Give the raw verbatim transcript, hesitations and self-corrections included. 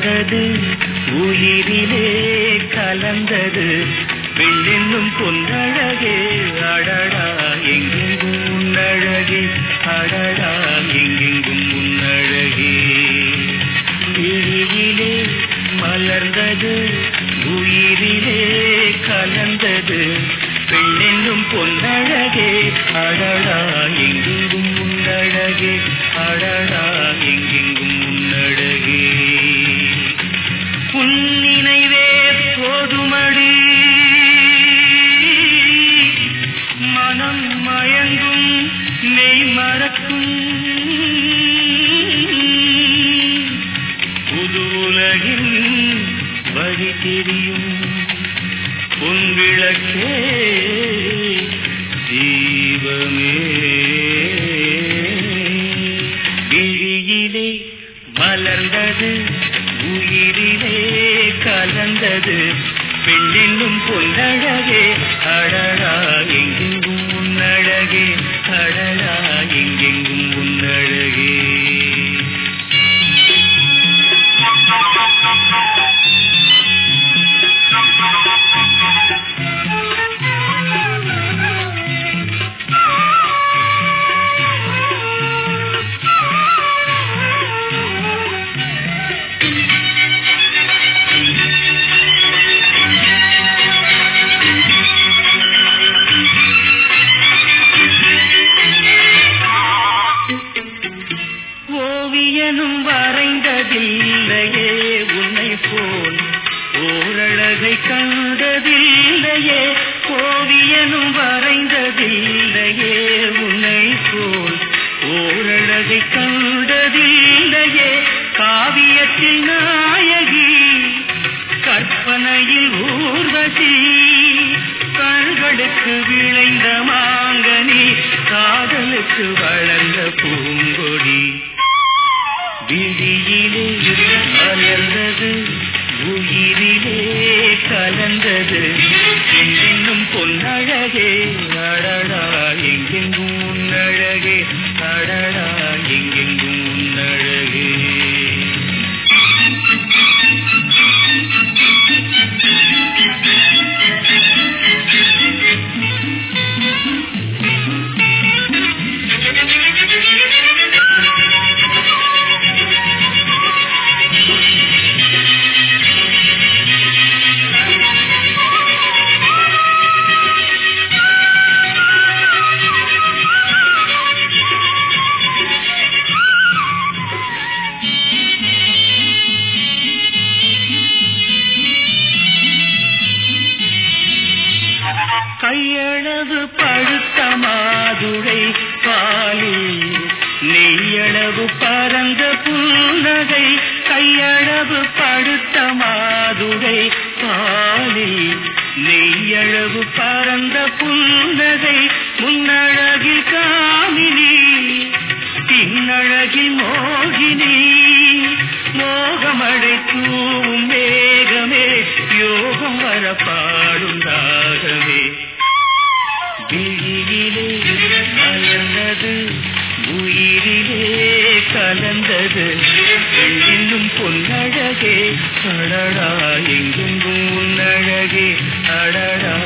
மலர்ந்தது உயிரிலே கலந்தது பெண்ணென்னும் பொன்னழகே அடடா எங்கெங்கும் உன்னழகே அடடா எங்கெங்கும் உன்னழகே விழியிலே மலர்ந்தது உயிரிலே கலந்தது பெண்ணென்னும் பொன்னழகே அடடா எங்கெங்கும் உன்னழகே அடடா எங்கெங்கும் உன்னழகே உன் நினைவே போதுமடி மனம் மயங்கும் மெய் மறக்கும் புது உலகின் வழி தெரியும் பொன் விளக்கே தீபமே விழியிலே மலர்ந்தது உயிரிலே கலந்தது பெண்ணென்னும் பொன்னழகே அடடா எங்கெங்கும் உன்னழகே அடடா எங்கெங்கும் உன்னழகே ஓவியனும் வரைந்ததில்லையே உன்னை போல் ஓரழகை கண்டதில்லையே ஓவியனும் வரைந்ததில்லையே உன்னை போல் ஓரழகை கண்டதில்லையே காவியத்தில் நாயகி கற்பனையில் ஊர்வசி கண்களுக்கு விளைந்த மாங்கனி காதலுக்கு வளர்ந்த பூங்கொடி விழியிலே மலர்ந்தது உயிரிலே கலந்தது இன்னும் பொன்னழகே அடடா எங்கெங்கும் உன்னழகே அடடா எங்கெங்கும் உன்னழகே கையளவு பழுத்த மாதுளை பாலில் நெய்யளவு பரந்த புன்னகை கையளவு பழுத்த மாதுளை பாலில் நெய்யளவு பரந்த புன்னகை முன்னழகில் காமினி பின்னழகில் மோகினி மோகமடை தூவும் மேகமே யோகம் வர பாடும் ராகமே விழியிலே மலர்ந்தது உயிரிலே கலந்தது இன்னும் பொன்னழகே அடடா எங்கெங்கும் உன்னழகே அடடா